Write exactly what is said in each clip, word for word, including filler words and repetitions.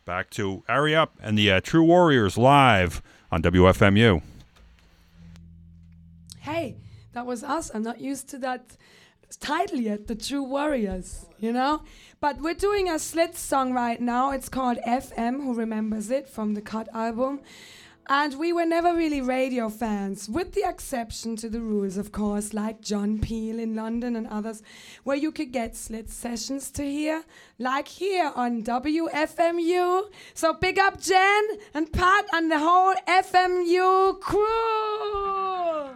Back to Ari Up and the uh, True Warriors live on W F M U. Hey, that was us. I'm not used to that title yet, the True Warriors, you know? But we're doing a Slits song right now. It's called F M, who remembers it, from the Cut album. And we were never really radio fans, with the exception to the rules, of course, like John Peel in London and others, where you could get Slits sessions to hear, like here on W F M U. So big up Jen and Pat and the whole F M U crew!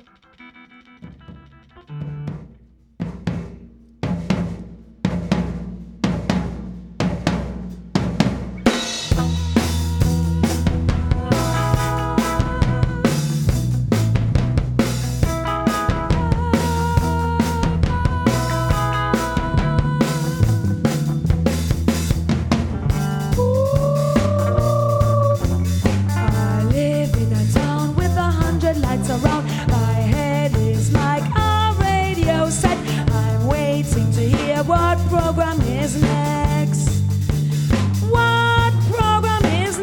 What program is next? What program is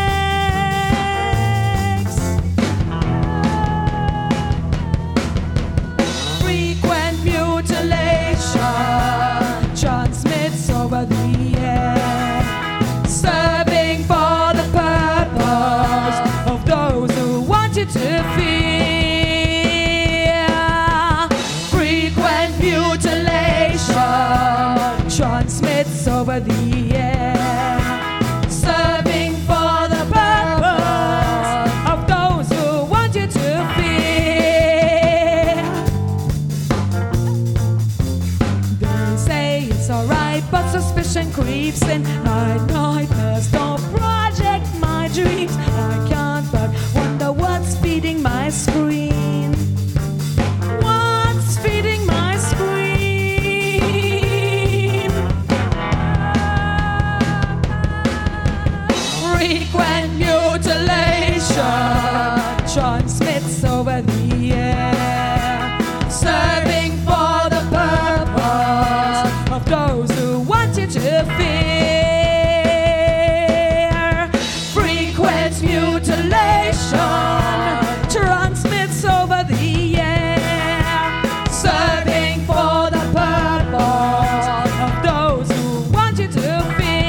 next? Frequent mutilation transmits over the air, serving for the purpose of those who want you to fear. Frequent mutilation transmits over the air, serving for the purpose of those who want you to fear. They say it's alright, but suspicion creeps in. My nightmares don't project my dreams. I can't but wonder what's feeding my screen. What's feeding my screen? Frequent mutilation transmits over the air, serving for the purpose of those who want you to fear. Frequent mutilation transmits over the air, serving for the purpose of those who want you to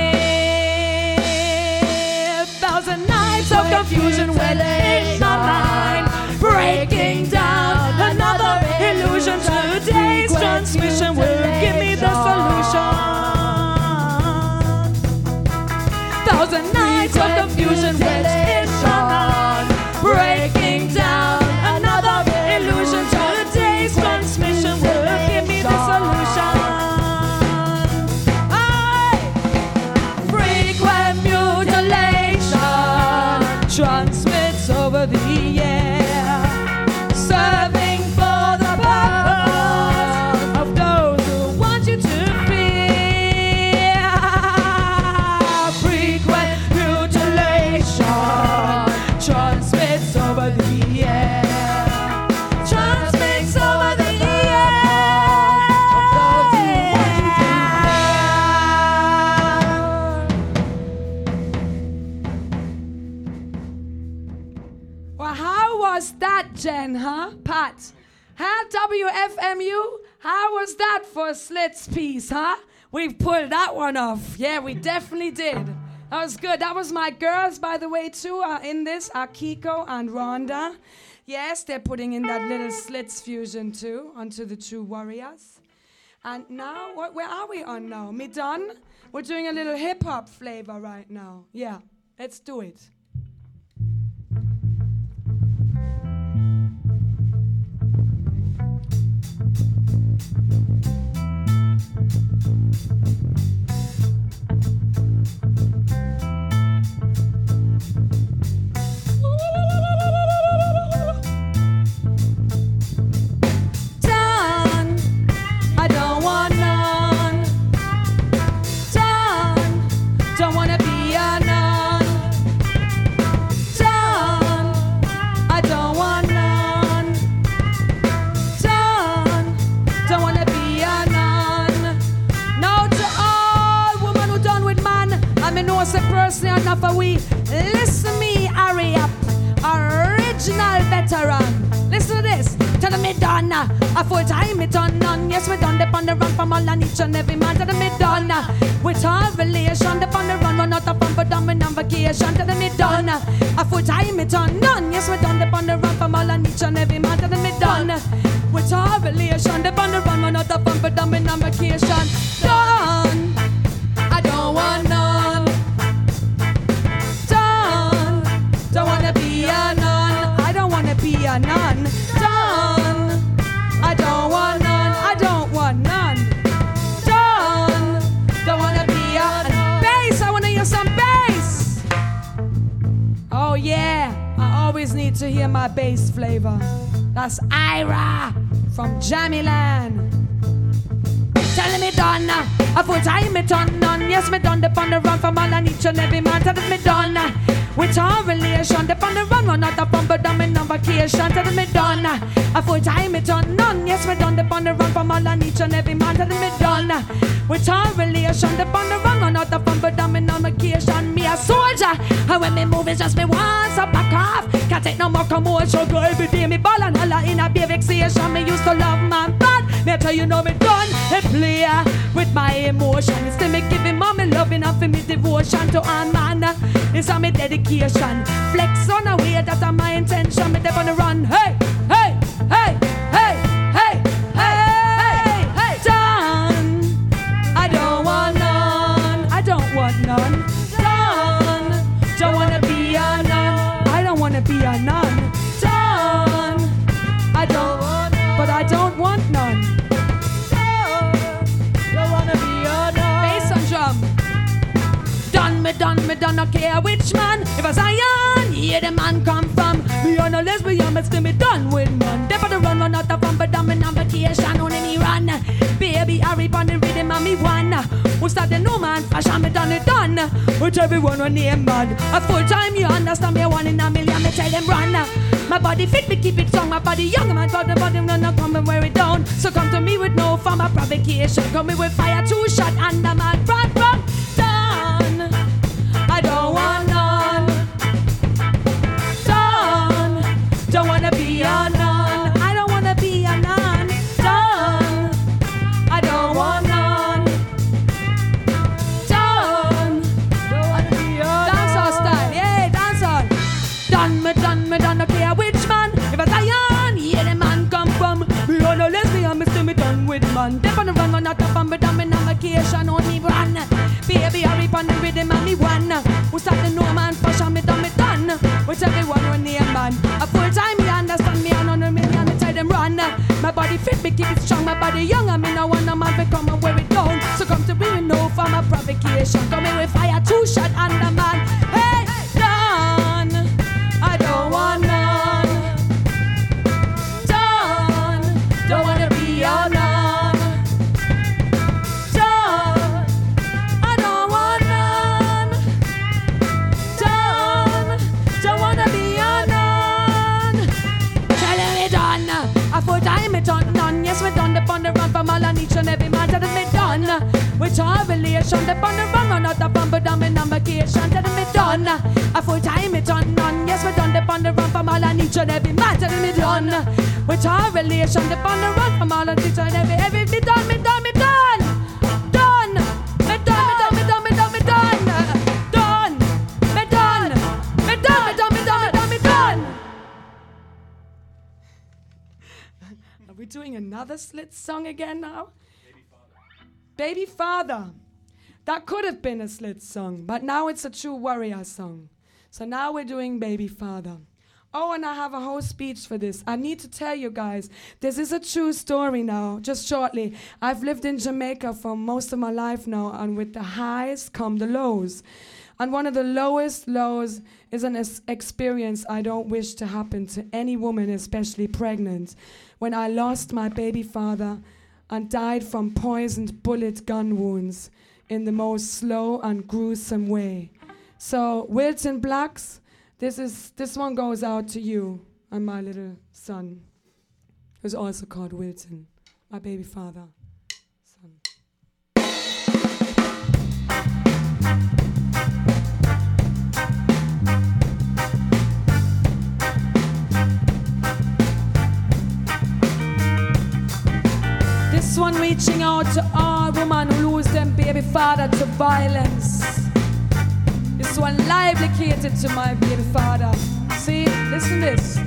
fear. Thousand nights of confusion well in my mind, breaking down another illusion. Today's transmission will give me the solution. Thousand nights of confusion well in my mind, breaking down another illusion. Today's transmission will give me the solution. Aye. Frequent mutilation transmits over the air, serving for the purpose of those who want you to fear. Frequent mutilation transmits over the air, transmits over the air of those who want you to Well, how was that, Jen, huh? Pat? Huh? W F M U? How was that for a Slits piece, huh? We pulled that one off. Yeah, we definitely did. That was good. That was my girls, by the way, too, uh, in this, Akiko and Rhonda. Yes, they're putting in that little Slits fusion, too, onto the True Warriors. And now, what, where are we on now? Me done? We're doing a little hip-hop flavor right now. Yeah, let's do it. Done. I don't want none. Done. Don't wanna be a nun. Done. I don't want none. Done. Don't wanna be a nun. No to all woman who done with man. I mean, no, say seriously enough for we. Listen me, hurry up. Original veteran. Listen to this. Tell them me done. A full time me done none. Yes, we done. Dip on the run from all and each and every man. Tell them me done. With all relation. Dip on the run. Run out of fun but done. Me on vacation. Tell them me done. A full time me done none. Yes, we done. Dip on the run from all and each and every man. Tell them me done. With all relation. Dip on the run. Run out of fun but done. Me on vacation. Done. I don't want none. Done. Don't wanna be a nun. I don't wanna be a nun. Done. I don't want none. I don't want none. Done. Don't wanna be a nun. Bass. I wanna hear some bass. Oh yeah. I always need to hear my bass flavor. That's Ira from Jammy-Land. Telling me done, a full time me done none. Yes, me done, dip on the run from all and each and every man. Telling me done, with all relation. Dip on the run, run out the fun, but I'm on vacation. Telling me done, a full time me done none. Yes, me done, dip on the run from all and each and every man. Telling me done, with all relation. Dip on the run, run out the fun, but I'm on vacation. Me a soldier, and when me move it's just me once I back off. Can't take no more commotion. Go every day me ball and holla in a big vexation. Me used to love man bad. Me tell you know me done. It play with my emotion. It's to me giving mommy loving and for me devotion to a man. It's on me dedication. Flex on a way that's on my intention. Me deep on the run. Hey, hey, hey, hey, hey, hey, hey, hey. Done. I don't want none. I don't want none. Done. Don't wanna be a nun. I don't wanna be a nun. Done. I don't want none. But I don't want none. Done me, done me, done, no care which man. If I Zion, here the man come from. Me on a lesbian, but still me done with man. They for the run, run out of fun, but done me on vacation. Only me run. Baby, hurry on the rhythm and me one. Who start the no man fashion, me done it done. With everyone on name man. A full time, you understand me, one in a million, me tell them run. My body fit, me keep it strong. My body young, my body, body, no, no, come and wear it down. So come to me with no form of provocation. Come me with fire, two shot, and the man, run, run. I don't want none. Done. Don't wanna be a nun. I don't wanna be a nun. Done. I don't want none. Done. Don't wanna be a nun. Dancehall style, yeah, dancehall. Done me, done me, done. No care which man. If I Zion, here the man come from. Me on a lesbian, me still me done with man. Dip on the run, run out the fun, but I'm in a vacation on me run. Baby, hurry on the rhythm and me one. Who start the no man fashion, me done, me done. With everyone run near man. A full time, me understand me and on a million, me tell them run. My body fit, me keep it strong. My body young, and me no want a man to come and wear it down. So come to me with no form of provocation. Come here with fire, two shot, and the man. Hey, done. I don't want none. Done. Don't wanna be a nun. Yes, we done upon the run from all and each and every man. Tell them me done. With all relation, the on the run, run out the fun, but I'm in on vacation. Tell them me done. A full time it done none. Yes, we done upon the run from all and each and every man. Tell them me done. With all relation, the on the run from all and each and every every me done, me done, me done, done, me done, me done, me done, me done, me done, done, me done, me done, me done, me done, me done, me done. Are we doing another Slit song again now? Baby Father. Baby Father. That could have been a Slit song, but now it's a True Warrior song. So now we're doing Baby Father. Oh, and I have a whole speech for this. I need to tell you guys, this is a true story now, just shortly. I've lived in Jamaica for most of my life now, and with the highs come the lows. And one of the lowest lows is an es- experience I don't wish to happen to any woman, especially pregnant. When I lost my baby father and died from poisoned bullet gun wounds in the most slow and gruesome way. So, Wilton Blacks, this is this one goes out to you and my little son, who's also called Wilton, my baby father. Son. out to all women who lose them baby father to violence. This one live dedicated to my baby father. See, listen this.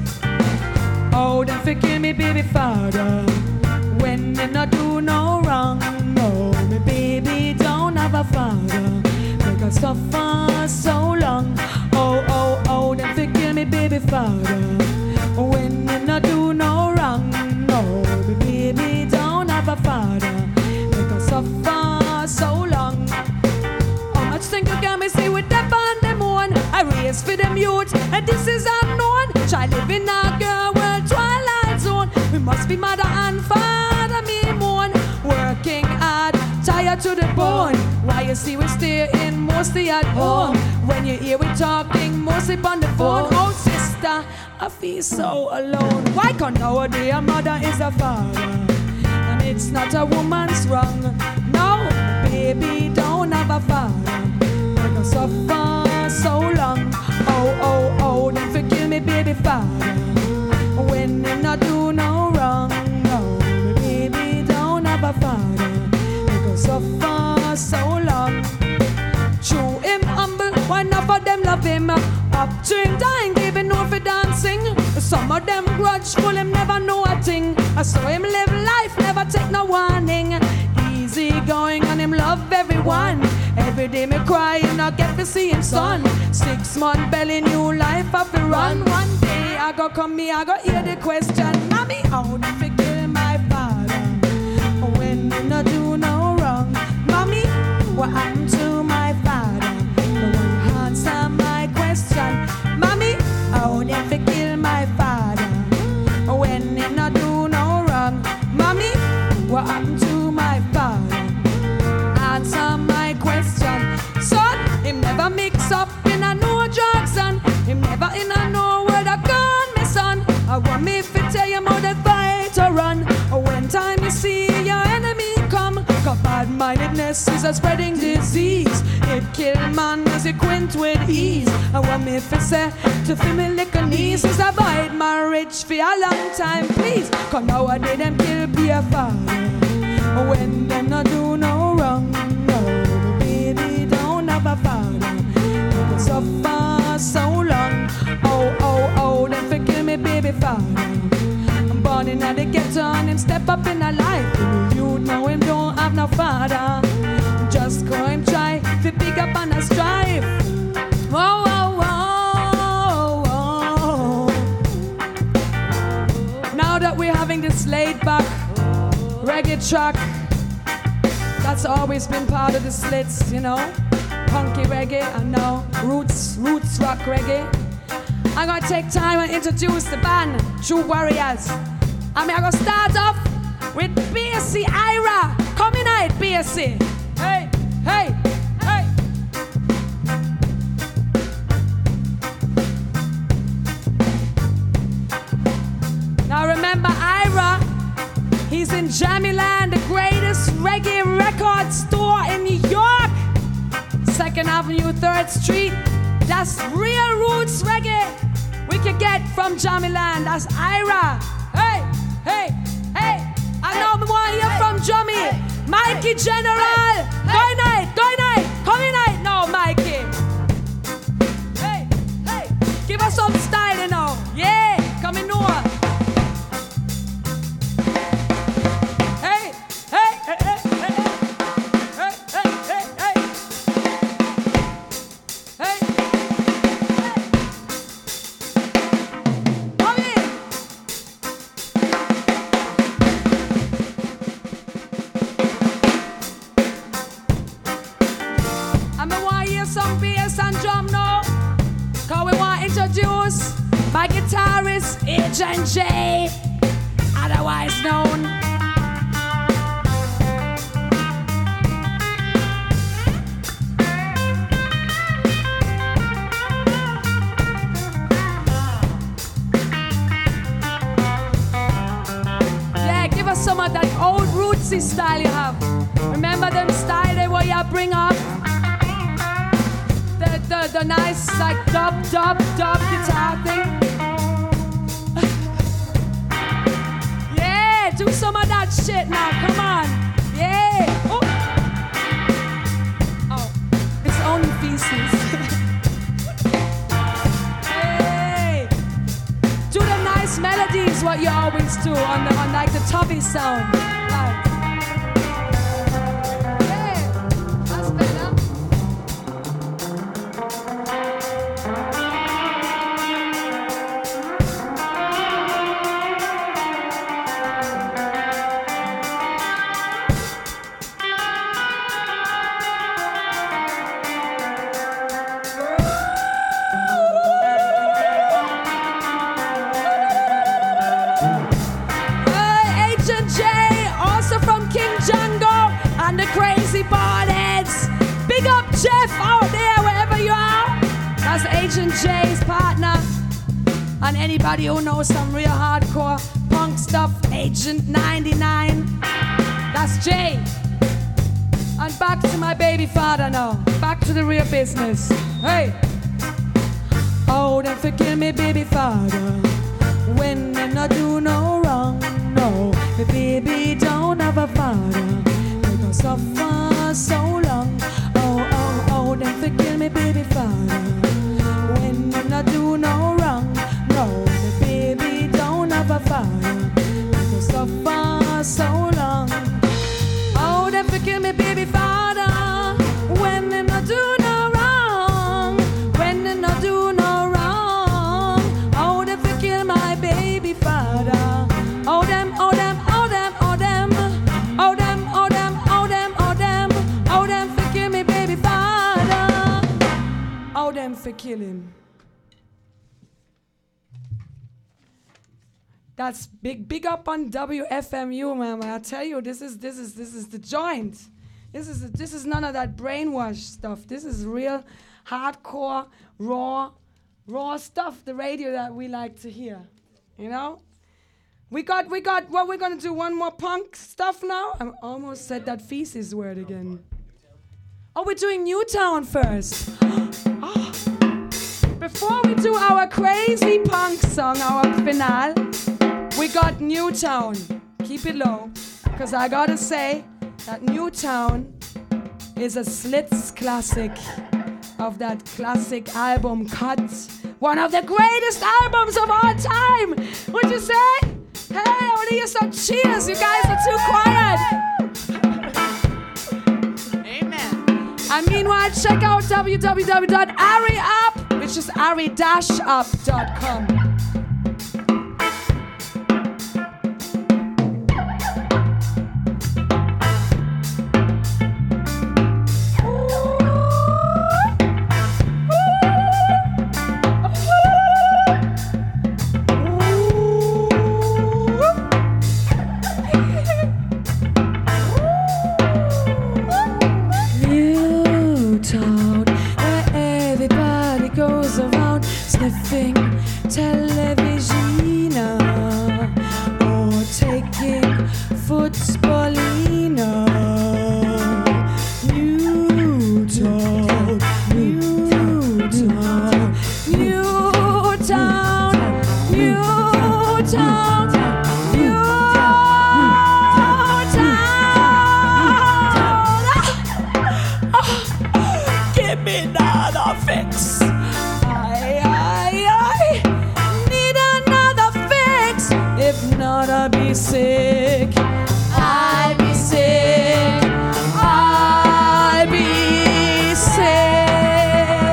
Oh, them fi kill me baby father when them not do no wrong. No, me baby don't have a father. Make us suffer so long. Oh, oh, oh, them fi kill me baby father when them not do no wrong. No, me baby don't have a father. Make us suffer so long. How much think you can me see with them on them one? I raise for them youth, and this is unknown. Try living a girl world twilight zone. We must be mother and father, me moan. Working hard, tired to the bone. Why you see we stay in mostly at home? When you hear we talking mostly on the phone. Oh sister, I feel so alone. Why can't nowadays a mother is a father? And it's not a woman's wrong. No, baby don't have a father. Make us suffer so long. Oh, oh, oh, don't forgive me baby father when they not do no wrong. No, baby don't have a father. Make us suffer so long. True him humble, why not for them love him? Up to him dying, giving no for dancing. Some of them grudgeful, him never know a thing. I saw him live life, never take no warning. Easy going on him love everyone. Every day me crying, I get to see him son. Six month belly, new life I fi run. One day I go come me, I go hear the question. Mommy, how did fi kill my father when he not do no wrong? Mommy, what happened to my father? No one answer my question. Mommy, how did fi kill my father when he not do no wrong? Mommy, what happened to my father? Answer my question. Son, him never mix up in a no drugs and him never in a no word a gun, me son. I want me to tell you how to fight or run. When time you see your enemy come, cause bad-mindedness is a spreading disease. It kill man as it quint with ease. I want me to say to feel me lick a knees. Since I avoid marriage for a long time, please. Cause nowadays them kill be a father when them not do no wrong. No, baby don't have a father. They suffer so long. Oh, oh, oh, them fi kill me baby father. I'm born in a the ghetto and him step up in a life. You know him don't have no father. Just go him try to pick up on a strive. Oh, oh, oh, oh. Now that we're having this laid back reggae track, that's always been part of the Slits, you know. Punky reggae, I know. Roots, roots rock reggae. I'm gonna take time and introduce the band, True Warriors. I mean, I'm gonna start off with B S C Ira. Come in, night, B S C. Hey, hey, hey. Now remember Ira, he's in Jamieland, the greatest reggae record store in New York. Second Avenue, Third Street. That's real roots reggae we can get from Jamieland. That's Ira. Hey, hey, hey. I know me want to hear from Jummy. Hey, Mikey General. Hey, go night, go night. Come in night now, Mikey. Hey, hey. Give us some style, you know. Yeah, come in now. Hey, hey, hey, hey, hey, hey, hey, hey, hey. Hey, hey. Come in. And we want to hear some bass and drum now. Cause we want to introduce my guitarist, Agent J, otherwise known. Yeah, give us some of that old rootsy style you have. Remember them style they where you bring up the, the, the nice like dub, dub, dub guitar thing. Yeah, do some of that shit now, come on. Yeah. Oh. Oh. It's only feces. Hey. Do the nice melodies, what you always do on the on like the toffee sound. Like. Yeah. That's better. Crazy Barnheads. Big up Jeff out there, wherever you are. That's Agent J's partner. And anybody who knows some real hardcore punk stuff, Agent ninety-nine. That's Jay. And back to my baby father now. Back to the real business. Hey. Oh, don't forgive me, baby father, when I not do no wrong. No, the baby don't have a father. Suffer so long. Oh, oh, oh, then forgive me, baby father, when I not do no wrong. No, the baby don't have a father. Because suffer so long. Oh, then forgive me, baby father, when I not do no wrong. When I not do no wrong. Oh, then forgive my baby father. Oh, them, oh, them, oh, them, oh, them, oh, them, oh, them. Oh, them for killing. That's big, big up on W F M U, man. I tell you, this is this is this is the joint. This is this is none of that brainwash stuff. This is real, hardcore, raw, raw stuff. The radio that we like to hear. You know. We got we got what we're gonna do. One more punk stuff now. I almost said that feces word again. Oh, we're doing Newtown first. Oh. Before we do our crazy punk song, our finale, we got Newtown. Keep it low, because I gotta say that Newtown is a Slits classic of that classic album Cut. One of the greatest albums of all time. Would you say? Hey, I want to hear some cheers. You guys are too quiet. And meanwhile, check out w w w dot ari up, which is ari dash up dot com. Sniffing television or taking footballina. Newtown, Newtown, Newtown, Newtown, Newtown. Oh, give me another fix. If not, I'll be sick. I'll be sick. I'll be sick.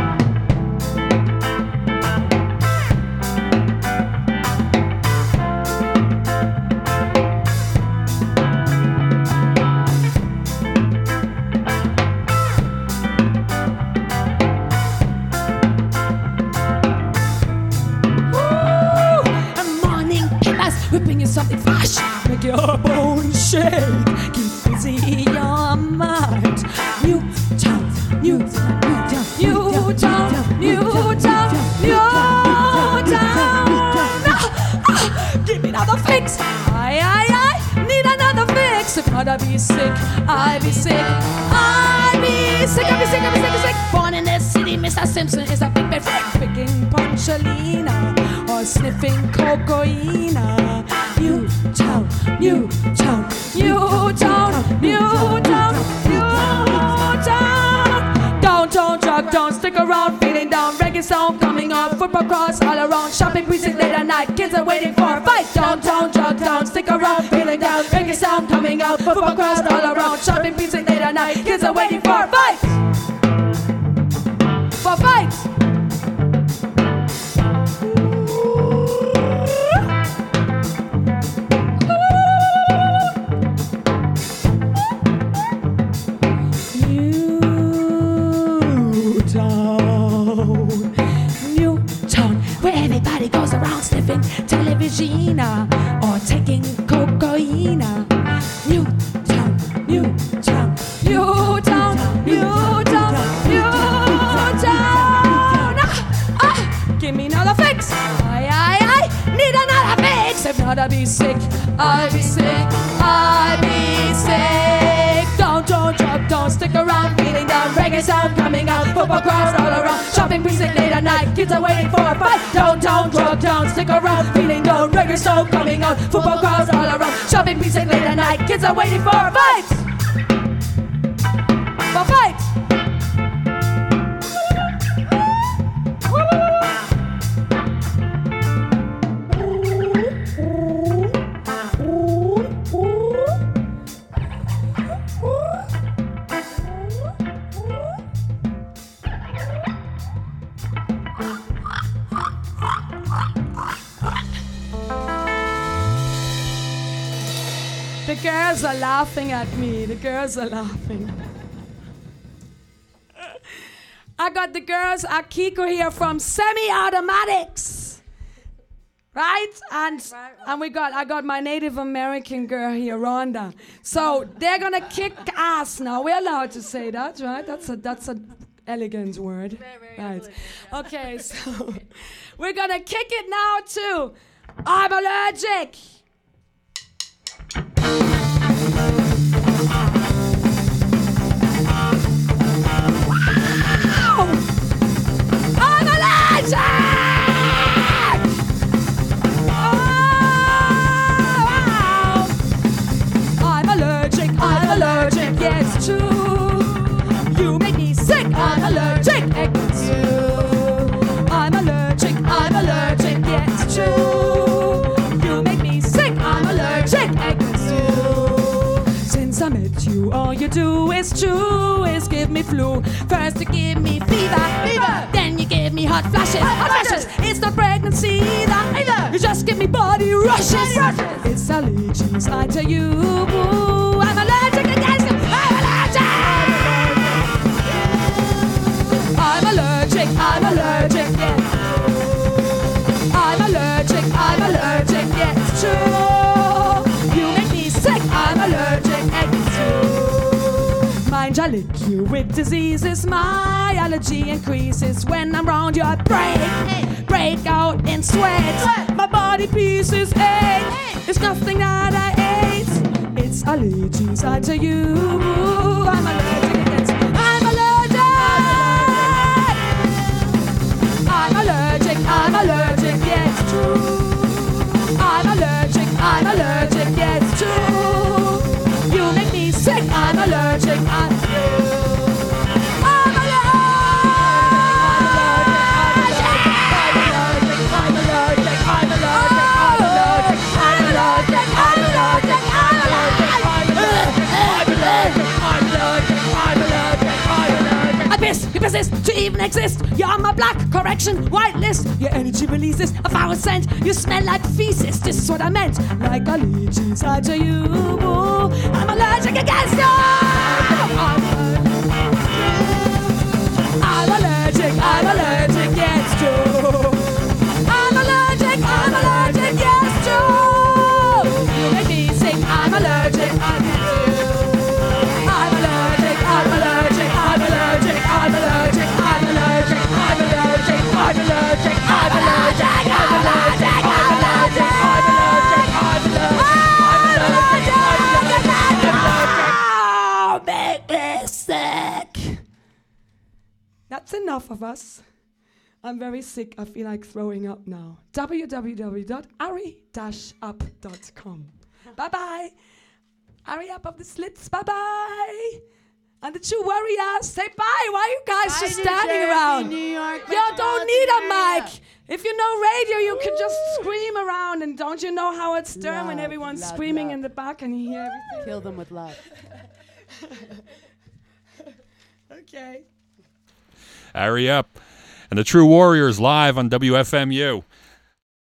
Whipping you something fresh, make your bones shake. Keep busy your mind. Newtown, Newtown, Newtown, Newtown, Newtown, Newtown. Give me another fix. I, I, I need another fix. If not, I'll be sick. I'll be sick. I'll be sick. I'll be sick. I'll be sick. I'll be sick. Born in the city, Mister Simpson is a big bad freak. Picking Punchalina. Or was sniffing cocaine. Newtown, Newtown, Newtown, Newtown, Newtown. Downtown drug, don't stick around, feeling down. Reggae sound coming on, football cross all around. Shopping precinct late at night, kids are waiting for a fight. Downtown drug, don't stick around, feeling down. Reggae sound coming out, football cross all around. Shopping precinct late at night, kids are waiting for a fight. For fight. Everybody goes around sniffing television or taking cocaine. Newtown, Newtown, Newtown, Newtown, Newtown. Ah, ah, give me another fix. I, I, I need another fix. If not, I'll be sick. I'll be sick. I'll be sick. Don't, don't, drop, don't stick around. Feeling down, reggae sound coming out. Football crowds all around. Shopping precinct late at night. Kids are waiting for a fight. Downtown, drop down, stick around. Feeling down, reggae sound coming out. Football crowds all around. Shopping precinct late at night. Kids are waiting for a fight. For fight. The girls are laughing at me. The girls are laughing. I got the girls Akiko here from Semi-Automatics. Right? And and we got I got my Native American girl here, Rhonda. So they're gonna kick ass now. We're allowed to say that, right? That's a that's a elegant word. Very, very right. elegant. Okay, so we're gonna kick it now too. I'm allergic. I'm allergic! Oh, I'm allergic, I'm allergic, yeah, it's true. You make me sick, I'm allergic, it's you. I'm allergic, I'm allergic, yeah, it's true. You make me sick, I'm allergic, it's you. Since I met you, all you do is chew, is give me flu. First you give me fever, fever. Then you give me hot flashes, hot flashes. It's not pregnancy either, either. You just give me body rushes, rushes. It's allergies, I tell you. I'm allergic against you. I'm allergic. I'm allergic, I'm allergic, yeah. I'm allergic, I'm allergic, yeah, it's true. You make me sick, I'm allergic, it's true. Mind I lick you with diseases. My allergy increases when I'm round your brain. Break out in sweat. My body pieces ache. It's nothing that I ate. It's allergies, I tell you. I'm allergic against. I'm allergic. I'm allergic. I'm allergic. Yeah, it's true. I'm allergic. I'm allergic. Yeah, it's true. You make me sick. I'm allergic. I'm You persist to even exist. You're on my black correction white list. Your energy releases a foul scent. You smell like feces. This is what I meant. Like allergies, I tell you. I'm allergic against you. I'm allergic. I'm allergic. Yeah, it's true. I'm allergic. I'm allergic. Yeah, it's true. You make me sick. I'm allergic. I'm I'm allergic. I'm allergic. I'm allergic. I'm allergic, I'm allergic, I'm allergic, I'm allergic, I'm allergic, I'm allergic, I'm allergic, I'm allergic, I'm allergic, make me sick. That's enough of us. I'm very sick. I feel like throwing up now. w w w dot ari dash up dot com. Bye-bye. Ari Up of the Slits. Bye-bye. And the True Warriors. Say bye. Why are you guys Bye, just New standing Jersey, around? New York, You don't need a metropolitan mic. If you know radio, you can just scream around. And don't you know Howard Stern when Love, everyone's love, screaming love. in the back and you hear everything? Kill them with love. Okay. Ari Up and the True Warriors live on W F M U.